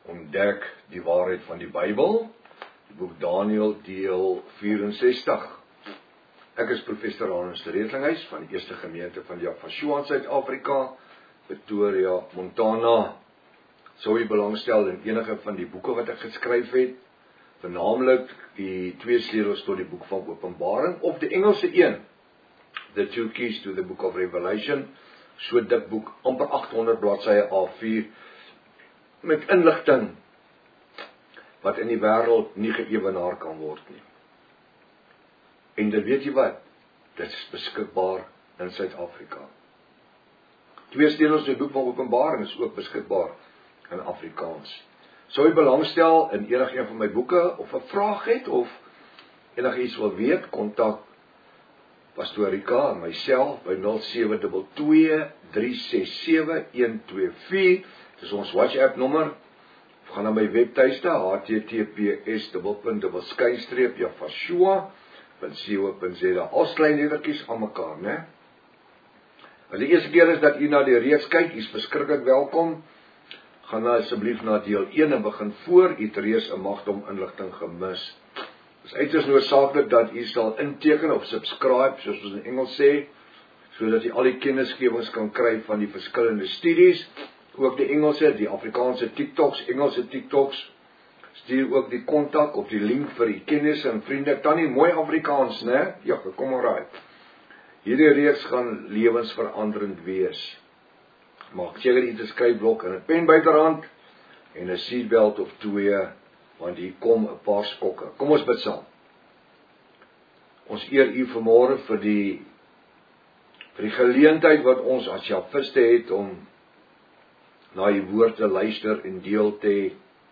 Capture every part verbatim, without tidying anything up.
Ontdek die waarheid van die Bybel, die boek Daniël deel vierensestig. Ek is professor Hannes de Retlinghuis van die Eerste Gemeente van Yafashua in Suid-Afrika, Pretoria, Montana. Sou jy belangstel in enige van die boeke wat ek geskryf het, vernaamlik die twee sleutels tot die boek van Openbaring, of die Engelse een, The Two Keys to the Book of Revelation, so dik boek, amper agthonderd bladsye A vier, met inligting wat in die wêreld nie geëwenaar kan word nie. En dan weet jy wat, dit is beskikbaar in Suid-Afrika. Twee sleutels tot die boek van Openbaring is ook beskikbaar in Afrikaans. Sou jy belangstel in enige een van my boeke, of 'n vraag het, of enige iets wil weet, kontak Pastor Rika en myself by nul sewe twee twee, drie ses sewe, een twee vier. Dis ons WhatsApp nommer. Of gaan na my webtuiste h t t p s dubbelpunt skynstreep yafashua punt co punt za. Al klein lettertjies aan mekaar, né? As die eerste keer is dat u na die reeks kyk, u is verskriklik welkom. Gaan nou asseblief na deel een en begin voor, u het reeds 'n magdom inligting gemis. Dit is uiters noodsaaklik dat u sal inteken of subscribe, soos ons in Engels sê, sodat u al die kennisgewings kan kry van die verskillende studies, ook die Engelse, die Afrikaanse TikToks, Engelse TikToks. Stuur ook die kontak of die link vir die kennis en vriende. Ek kan nie mooi Afrikaans, né? Ja, kom maar raai. Hierdie reeks gaan lewensveranderend wees. Maak seker jy 'n skryfblok en 'n pen byderhand en 'n seatbelt of twee, want hier kom 'n paar skokke. Kom ons bid saam. Ons eer u vanmôre vir die vir die geleentheid wat ons as Jafiste het om na u woord te luister en deel te hê.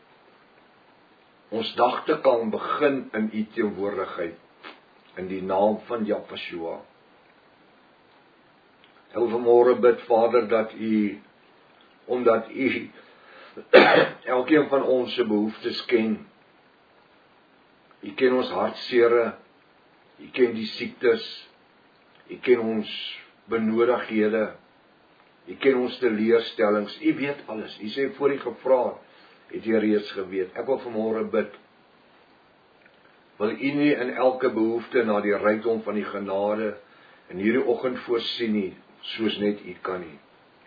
Ons dag te kan begin in u teenwoordigheid, in die naam van Yafashua. Ek wil vanmôre bid, Vader, dat u, omdat u elkeen van ons se behoeftes ken. U ken ons hartsere, u ken die siektes, u ken ons benodighede, u ken ons teleurstellings, u weet alles. U sê voor u gevra het u reeds geweet. Ek wil vanmôre bid, wil u nie in elke behoefte na die rykdom van die genade in hierdie oggend voorsien nie, soos net u kan nie.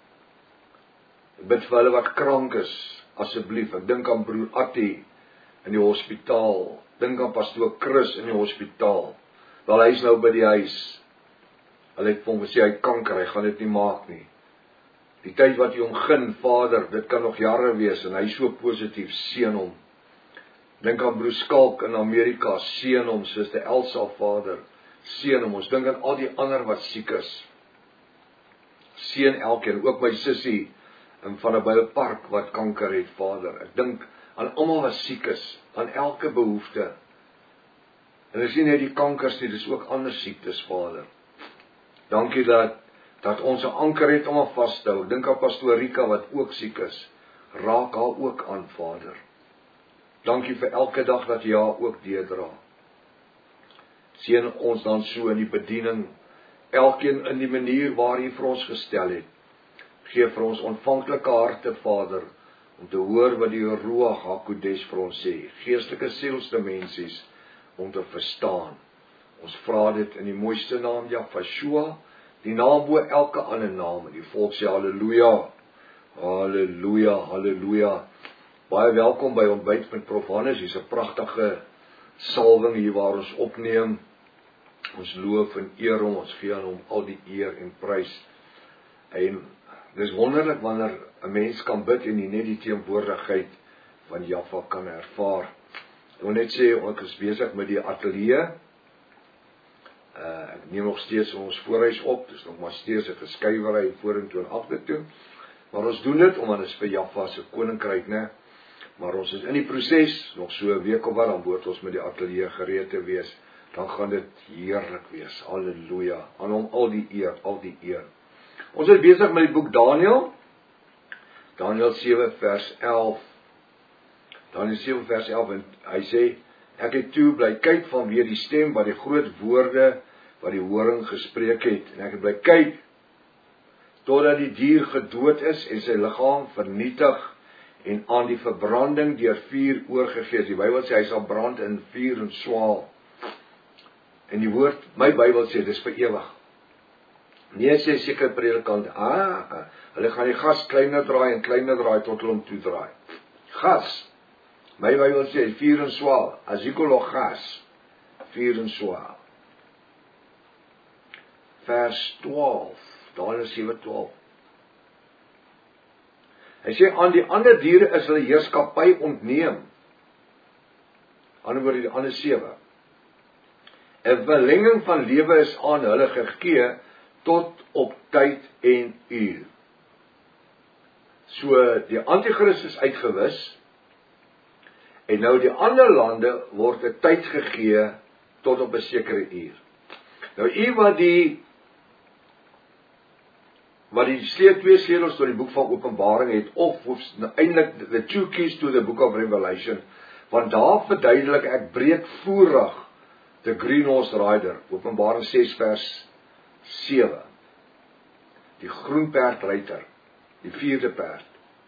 Ek bid vir hulle wat krank is, asseblief. Ek dink aan broer Attie in die hospitaal, dink aan pastoor Chris in die hospitaal. Wel, hy is nou by die huis. Hulle het vir hom gesê hy kanker, hy gaan dit nie maak nie. Die tyd wat jy hom gun, Vader, dit kan nog jare wees, en hy is so positief, seën hom. Dink aan broer Skalk in Amerika, seën hom, suster Elsa, Vader, seën hom. Ons dink aan al die ander wat siek is. Seën elkeen, ook my sussie in Vanderbijlpark wat kanker het, Vader. Ek dink aan almal wat siek is, aan elke behoefte. En dis nie net die kankers nie, dis ook ander siektes, Vader. Dankie dat dat ons 'n anker het om aan vas te hou. Dink aan pastoor Rika wat ook siek is. Raak haar ook aan, Vader. Dankie vir elke dag dat jy haar ook deurdra. Seën ons dan so in die bediening, elkeen in die manier waar jy vir ons gestel het. Geef vir ons ontvanklike harte, Vader, om te hoor wat die Ruach HaKodesh vir ons sê. Geestelike sielsdimensies om te verstaan. Ons vra dit in die mooiste naam Yafashua, die naam bo elke ander naam, en die volk sê halleluja, halleluja, halleluja. Baie welkom by ontbyt met Prof Hannes. Hier's 'n pragtige salwing hier waar ons opneem. Ons loof en eer hom, ons gee aan hom al die eer en prys. En dis wonderlik wanneer 'n mens kan bid en nie net die teenwoordigheid van Jaffa kan ervaar. Ek wil net sê, ek is besig met die ateljee. Uh, ek neem nog steeds ons voorhuis op, dis nog maar steeds 'n geskuiwery vorentoe en agtertoe. Maar ons doen dit omdat dit vir Jaffa se koninkryk, né? Maar ons is in die proses, nog so 'n week of wat, dan moet ons met die ateljee gereed te wees. Dan gaan dit heerlik wees. Halleluja. Aan hom al die eer, al die eer. Ons is besig met die boek Daniël. Daniël sewe vers elf. Daniël sewe vers elf, en hy sê, ek het toe bly kyk vanweer die stem wat die groot woorde wat die horing gespreek het. En ek het bly kyk totdat die dier gedood is en sy liggaam vernietig en aan die verbranding deur vuur oorgegee is. Die Bybel sê hy sal brand in vuur en swaal. En die woord, my Bybel sê, dis vir ewig. Nee, sê seker predikant, ah, hulle gaan die gas kleiner draai en kleiner draai tot hulle hom toe draai. Gas. My Bybel sê vuur en swaal, asikulo gas, vuur en swaal. Vers twaalf, Daniël sewe twaalf. Hy sê, aan die ander diere is hulle heerskappy ontneem. Ander woorde, die ander sewe. 'n verlenging van lewe is aan hulle gegee tot op tyd en uur. So, die Antichrist is uitgewis, en nou die ander lande word 'n tyd gegee tot op 'n sekere uur. Nou, u wat die wat die sleet twee sleutels tot die boek van Openbaring het, of, of eintlik the two keys to the book of Revelation, want daar verduidelik ek breedvoerig the Green Horse Rider, Openbaring ses vers sewe. Die groen perdryter, die vierde perd.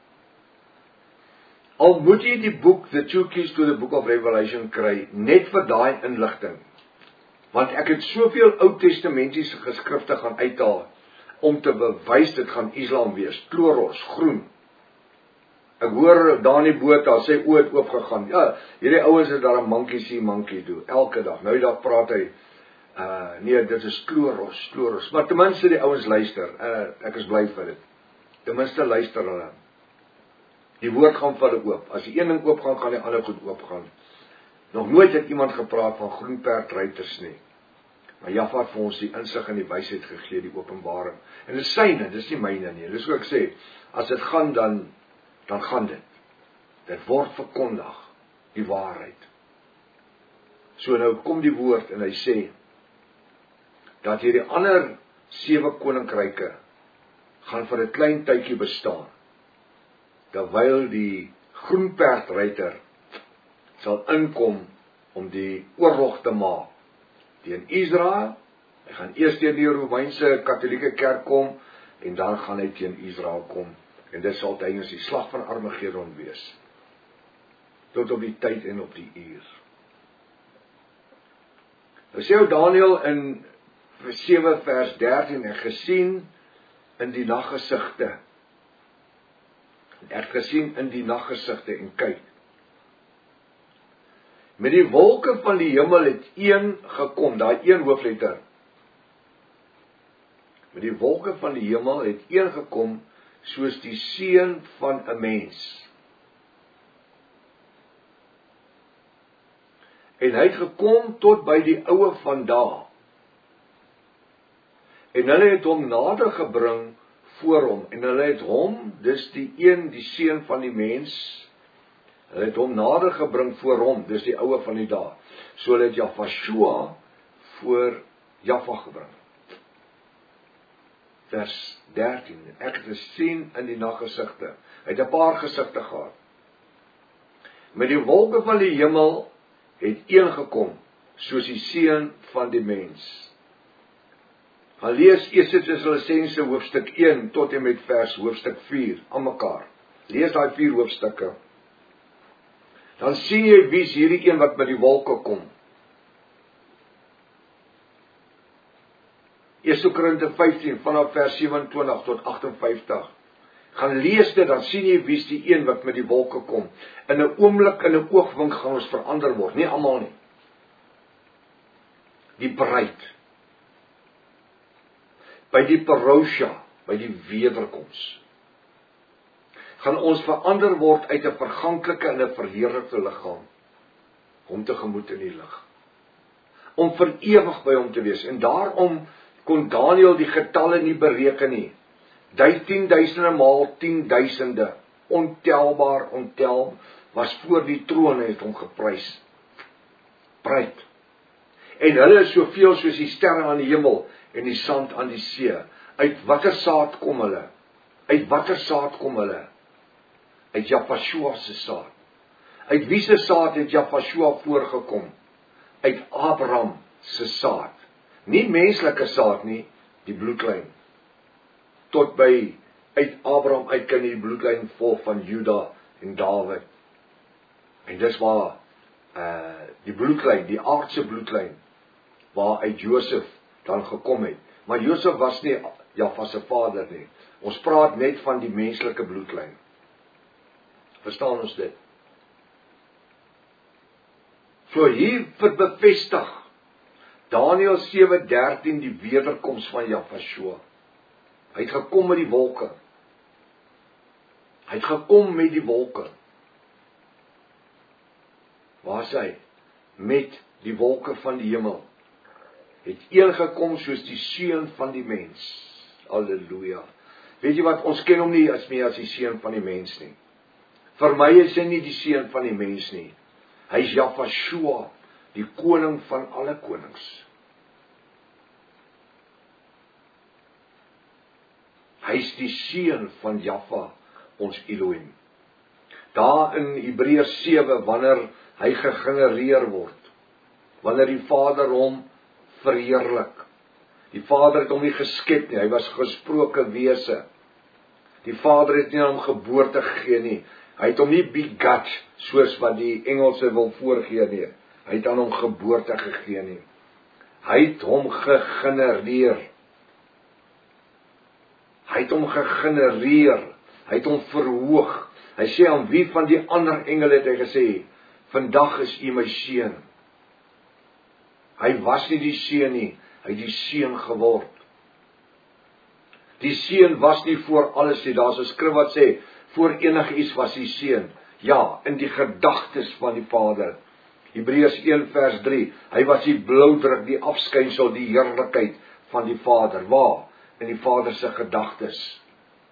Al moet jy die boek The Two Keys to the Book of Revelation kry, net vir daai inligting. Want ek het soveel Ou Testamentiese geskrifte gaan uithaal, om te bewys dit gaan Islam wees, kloros, groen. Ek hoor daar in die boot, daar sê oot oopgegaan, ja, hierdie ouens het daar 'n monkey see monkey do, elke dag, nou die dag praat hy, uh, nee, dit is kloros, kloros, maar ten minste die ouens luister, uh, ek is bly vir dit, ten minste luister hulle, die woord gaan vir hulle oop, as die een ding oop gaan, gaan die ander goed oop gaan. Nog nooit het iemand gepraat van groenperdruiters nie, maar Jaffa het vir ons die insig en die wysheid gegee, die openbaring, en dit is syne, dit is nie myne nie, dis wat ek sê, as dit gaan dan, dan gaan dit, dit word verkondig, die waarheid. So nou kom die woord en hy sê, dat hierdie ander sewe koninkryke, gaan vir 'n klein tydjie bestaan, terwyl die groenperdruiter sal inkom om die oorlog te maak teen Israel. Hy gaan eers teen die Romeinse Katolieke Kerk kom en dan gaan hy teen Israel kom. En dit sal tydens die slag van Armageddon wees. Tot op die tyd en op die uur. Nou sê Daniël in sewe vers dertien, en gesien in die naggesigte. Ek het gesien in die naggesigte en kyk. Met die wolke van die hemel het een gekom, daai een hoofletter. Met die wolke van die hemel het een gekom, soos die seun van 'n mens. En hy het gekom tot by die oue van daar. En hulle het hom nader gebring voor hom, en hulle het hom, dis die een, die seun van die mens, hulle het hom nader gebring voor hom, dis die oue van die dae. So hulle het Jafashua voor Jaffa gebring. Vers dertien, ek het gesien in die naggesigte, hy het 'n paar gesigte gehad. Met die wolke van die hemel het een gekom, soos die seun van die mens. Gaan lees Eerste Tessalonisense hoofstuk een tot en met vers hoofstuk vier aan mekaar. Lees daai vier hoofstukke. Dan sien jy wie's hierdie een wat met die wolke kom. Eerste Korinte vyftien vanaf vers sewe en twintig tot agt en vyftig. Gaan lees dit, dan sien jy wie's die een wat met die wolke kom. In 'n oomblik, in 'n oogwink gaan ons verander word, nie almal nie. Die bruid. By die parousia, by die wederkoms, gaan ons verander word uit 'n verganklike en 'n verheerlikte liggaam, om tegemoet in die lig, om vir ewig by hom te wees. En daarom kon Daniël die getalle nie bereken nie. Tienduisende maal tienduisende, ontelbaar, ontel, was voor die troon en het hom geprys. Bruid. En hulle is soveel soos die sterre aan die hemel en die sand aan die see. Uit watter saad kom hulle? Uit watter saad kom hulle? Uit Jafashua se saad. Uit wie se saad het Jafashua voorgekom? Uit Abraham se saad. Nie menslike saad nie, die bloedlyn. Tot by, uit Abraham uit kan die bloedlyn vol van Juda en Dawid. En dis waar uh, die bloedlyn, die aardse bloedlyn, waar uit Josef dan gekom het. Maar Josef was nie Jaffa se vader nie. Ons praat net van die menslike bloedlyn. Verstaan ons dit? So hier bevestig Daniël sewe dertien die wederkoms van Jahweh. Hy het gekom met die wolke. Hy het gekom met die wolke. Waar is hy? Met die wolke van die hemel. Het een gekom soos die seun van die mens. Halleluja. Weet jy wat, ons ken hom nie as meer as die seun van die mens nie. Vir my is hy nie die seun van die mens nie. Hy is Jahweh, die koning van alle konings. Hy is die seun van Jahweh, ons Elohim. Daar in Hebreërs sewe, wanneer hy gegenereer word, wanneer die Vader hom verheerlik. Die Vader het hom nie geskep nie, hy was gesproke wese. Die Vader het nie aan hom geboorte gegee nie. Hy het hom nie begat, soos wat die Engelse wil voorgee nie. Hy het aan hom geboorte gegee nie. Hy het hom gegenereer. Hy het hom gegenereer. Hy het hom verhoog. Hy sê aan wie van die ander engele het hy gesê, vandag is u my seun. Hy was nie die seun nie, hy het die seun geword. Die seun was nie voor alles nie, daar is 'n skrif wat sê, voor enige iets was die seun. Ja, in die gedagtes van die Vader. Hebreërs een vers drie, hy was die bloudruk, die afskynsel, die heerlikheid van die Vader. Waar? In die Vader se gedagtes.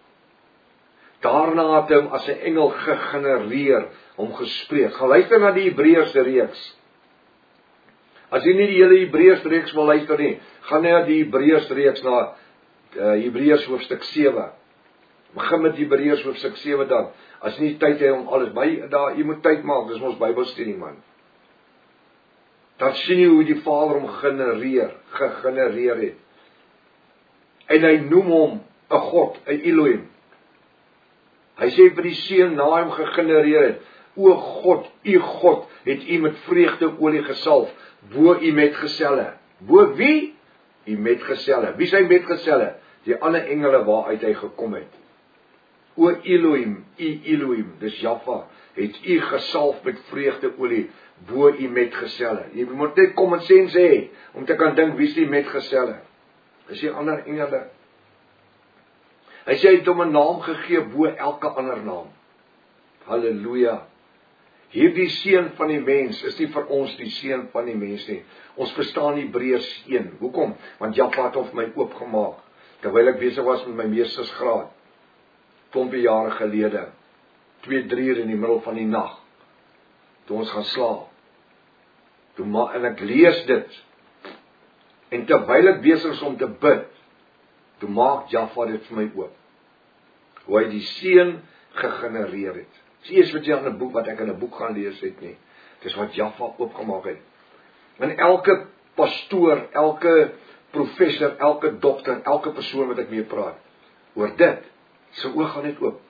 Daarna het hy hom as 'n engel gegenereer, hom gespreek. Gaan luister na die Hebreërs reeks. As jy nie die hele Hebreërs reeks wil luister nie, gaan jy na die Hebreërs reeks, na uh, Hebreërs hoofstuk sewe. Begin met Hebreërs hoofstuk sewe dan. As nie tyd hê om alles, by, daar, jy moet tyd maak, dis ons Bybelstudie man. Dan sien jy hoe die Vader hom genereer, gegenereer het. En hy noem hom 'n God, 'n Elohim. Hy sê vir die seun na hom gegenereer het, o God, u God, het u met vreugdeolie gesalf, bo u metgeselle. Bo wie? U metgeselle. Wie sy metgeselle? Die ander engele waaruit hy gekom het. O Elohim, u Elohim, dis Jahweh, het u gesalf met vreugdeolie, bo u metgeselle. Jy moet net common sense hê, om te kan dink, wie is die metgeselle? Dis die ander engele. Hy sê, hy het hom 'n naam gegee, bo elke ander naam. Halleluja. Hierdie seun van die mens is nie vir ons die seun van die mens nie. Ons verstaan Hebreërs een. Hoekom? Want Jahweh het hom vir my oopgemaak, terwyl ek besig was met my meestersgraad, klompie jare gelede, twee, drie uur in die middel van die nag, toe ons gaan slaap. Toe ma en ek lees dit, en terwyl ek besig is om te bid, toe maak Jahweh dit vir my oop. Hoe hy die seun gegenereer het. Dis eers wat jy aan 'n boek, wat ek in 'n boek gaan lees het nie. Dis wat Jahweh oopgemaak het. En elke pastoor, elke professor, elke dokter, elke persoon wat ek mee praat, oor dit, sy oog gaan net oop.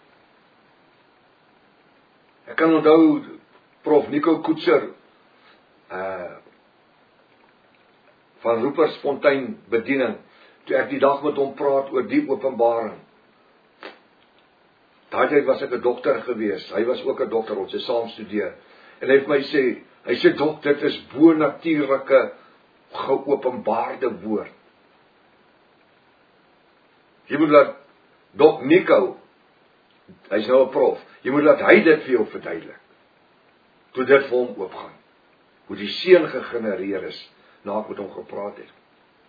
Ek kan onthou, Prof Nico Koetser, uh, van Roepersfontein bediening, toe ek die dag met hom praat oor die openbaring. Daai tyd was ek 'n dokter gewees, hy was ook 'n dokter, ons het saam studeer. En hy het my sê, hy sê, dok, dit is bo-natuurlike, geopenbaarde woord. Jy moet laat, Dok Nico, hy's nou 'n prof, jy moet laat hy dit vir jou verduidelik. Toe dit vir hom oopgaan. Hoe die seun gegenereer is, na ek met hom gepraat het.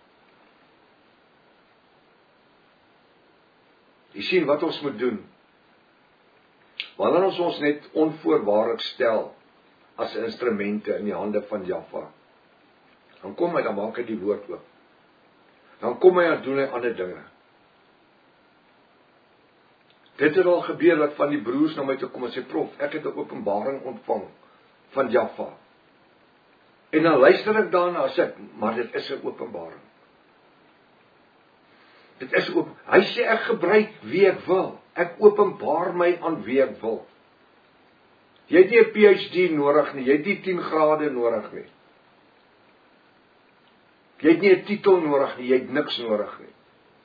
Jy sien wat ons moet doen. Wanneer ons ons net onvoorwaardelik stel as instrumente in die hande van Jahweh, dan kom hy, dan maak hy die woord oop. Dan kom hy en doen hy ander dinge. Dit het al gebeur dat van die broers na my toe kom en sê, prof, ek het 'n openbaring ontvang van Jahweh. En dan luister ek daarna en sê, maar dit is 'n openbaring. Dit is oop. Hy sê ek gebruik wie ek wil. Ek openbaar my aan wie ek wil. Jy het nie 'n P H D nodig nie, jy het nie tien grade nodig nie. Jy het nie 'n titel nodig nie, jy het niks nodig nie.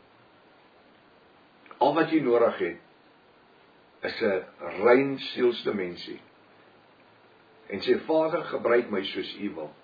Al wat jy nodig het, is 'n rein sielsdimensie. En sê, Vader, gebruik my soos U wil.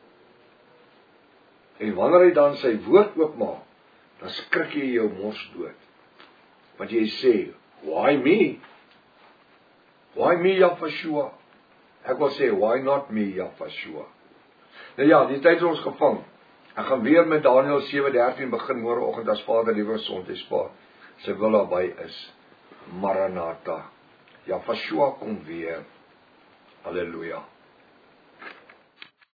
En wanneer hy dan sy woord oopmaak, dan skrik jy jou mors dood. Want jy sê, why me? Why me, Yahweh? Ek wil sê, why not me, Yahweh? Nou ja, die tyd is ons gevang. Ek gaan weer met Daniël sewe dertien begin môreoggend as Vader liewe gesondheid spaar. Sy wil daarby is. Maranatha. Yahweh kom weer. Halleluja.